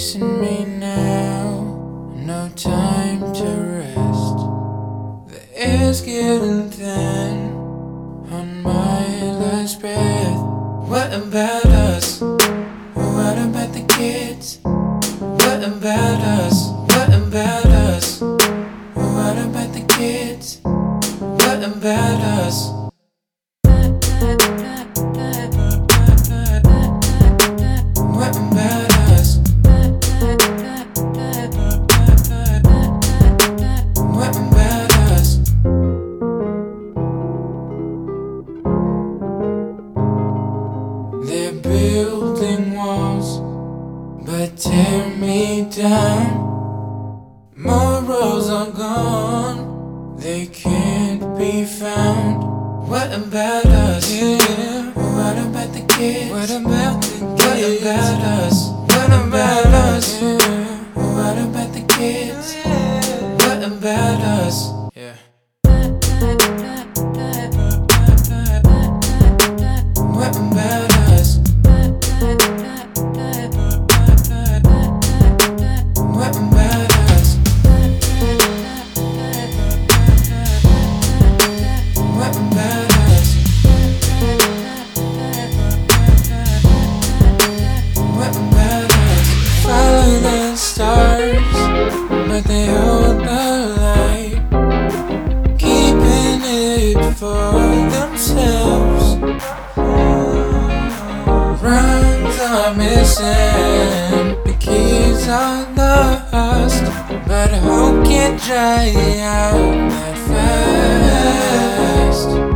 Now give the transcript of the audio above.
chasing me now, no time to rest. The air's getting thin on my last breath. What about us? What about the kids? What about us? What about us? What about the kids? What about us? What about us? What about us? They're building walls, but tear me down. Morals are gone, they can't be found. What about us? Yeah. What about the kids? What about the kids? What about us? What about us? Yeah. What about the kids? What about us? Yeah. What about us? What about us? What about us? What about us? Follow the stars, but they hold the light, keeping it for themselves. Runs are missing, the keys are lost, but hope can't dry out that fast.